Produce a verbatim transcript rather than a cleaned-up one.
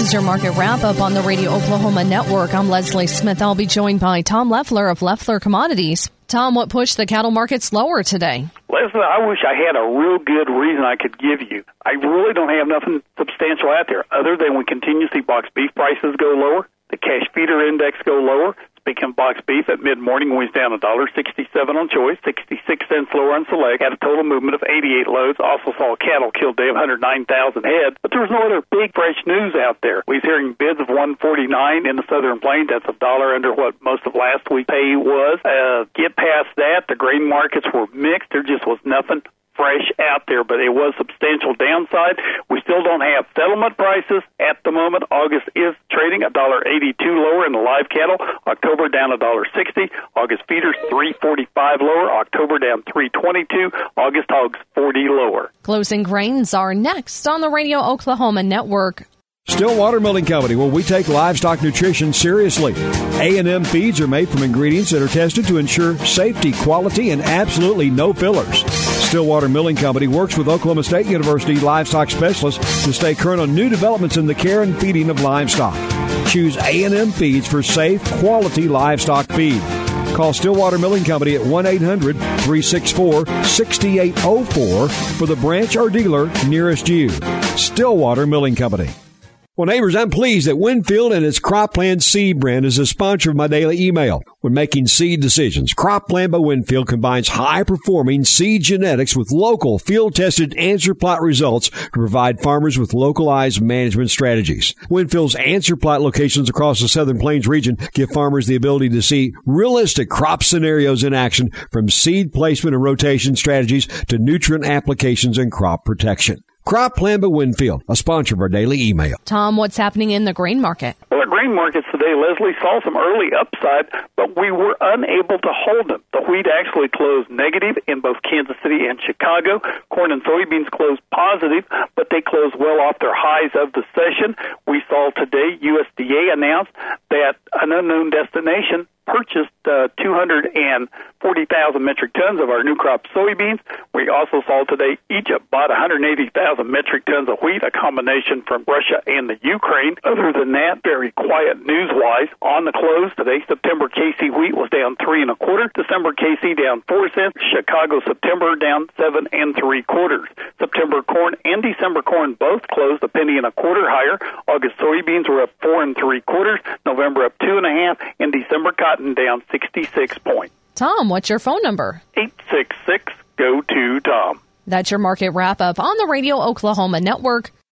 is your market wrap-up on the Radio Oklahoma Network. I'm Leslie Smith. I'll be joined by Tom Leffler of Leffler Commodities. Tom, what pushed the cattle markets lower today? Leslie, I wish I had a real good reason I could give you. I really don't have nothing substantial out there other than we continue to see box beef prices go lower, the cash feeder index go lower. Speaking of box beef, at mid-morning we was down one dollar sixty-seven on choice, sixty-six cents lower on select, had a total movement of eighty-eight loads. Also saw a cattle kill day of one hundred nine thousand head, but there was no other big fresh news out there. We was hearing bids of one forty-nine in the Southern Plains. That's a dollar under what most of last week's pay was. Uh, get past that, the grain markets were mixed. There just was nothing fresh out there, but it was substantial downside. We still don't have settlement prices at the moment. August is trading one dollar eighty-two lower in the live cattle. October down one dollar sixty. August feeders three forty-five lower. October down three twenty-two. August hogs forty lower. Closing grains are next on the Radio Oklahoma Network. Stillwater Milling Company, where we take livestock nutrition seriously. A and M feeds are made from ingredients that are tested to ensure safety, quality, and absolutely no fillers. Stillwater Milling Company works with Oklahoma State University livestock specialists to stay current on new developments in the care and feeding of livestock. Choose A and M feeds for safe, quality livestock feed. Call Stillwater Milling Company at one eight hundred three six four six eight zero four for the branch or dealer nearest you. Stillwater Milling Company. Well, neighbors, I'm pleased that Winfield and its Cropland seed brand is a sponsor of my daily email. When making seed decisions, Cropland by Winfield combines high-performing seed genetics with local, field-tested answer plot results to provide farmers with localized management strategies. Winfield's answer plot locations across the Southern Plains region give farmers the ability to see realistic crop scenarios in action, from seed placement and rotation strategies to nutrient applications and crop protection. Cropland by Winfield, a sponsor of our daily email. Tom, what's happening in the grain market? Well, the grain markets today, Leslie, saw some early upside, but we were unable to hold them. The wheat actually closed negative in both Kansas City and Chicago. Corn and soybeans closed positive, but they closed well off their highs of the session. We saw today U S D A announced that an unknown destination purchased uh, two hundred forty thousand metric tons of our new crop soybeans. We also saw today Egypt bought one hundred eighty thousand metric tons of wheat, a combination from Russia and the Ukraine. Other than that, very quiet news-wise. On the close today, September K C wheat was down three and a quarter. December K C down four cents. Chicago September down seven and three quarters. September corn and December corn both closed a penny and a quarter higher. August soybeans were up four and three quarters. November up two and a half, and December cotton down sixty-six points. Tom, what's your phone number? eight six six, go to Tom. That's your market wrap-up on the Radio Oklahoma Network.